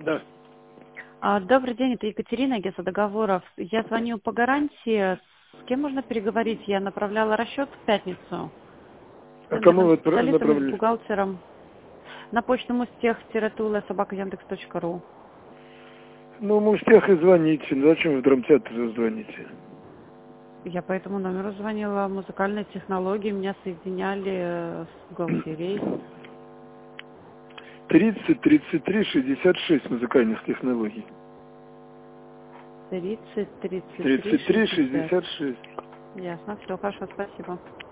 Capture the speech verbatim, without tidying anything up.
Да. А, Добрый день, это Екатерина, агентство договоров. Я звоню по гарантии. С кем можно переговорить? Я направляла расчет в пятницу. С А кому вы специалистом или с направили? бухгалтером. На почту мустех-тула собака яндекс точка ру. Ну, мустех и звоните. Зачем вы в драмтеатр звоните? Я по этому номеру звонила. Музыкальные технологии меня соединяли с бухгалтерией. тридцать тридцать три шестьдесят шесть музыкальных технологий. тридцать тридцать три тридцать три шестьдесят. шестьдесят шесть. Ясно, все хорошо, спасибо.